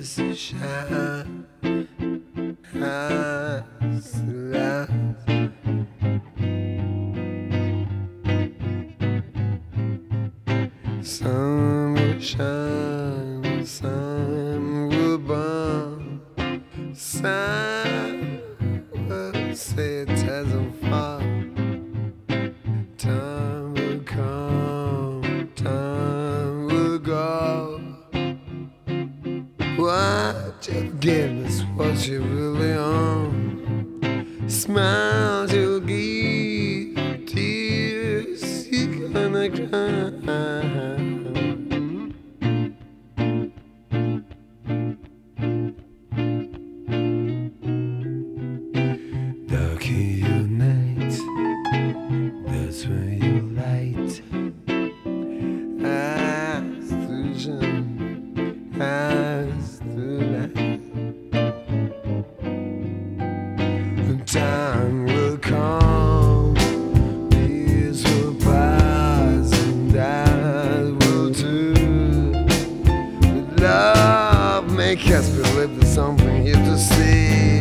to shine as the light. Sun will shine, the sun will burn, sun will say it hasn't fallen. Time will come, time will go. What you've given is what you really own. Smiles you'll give, tears you're gonna cry. Dark in your night, that's when you light. As the sun, as the light. Time will come, years will pass, and I will too. But love make us believe there's something here to see.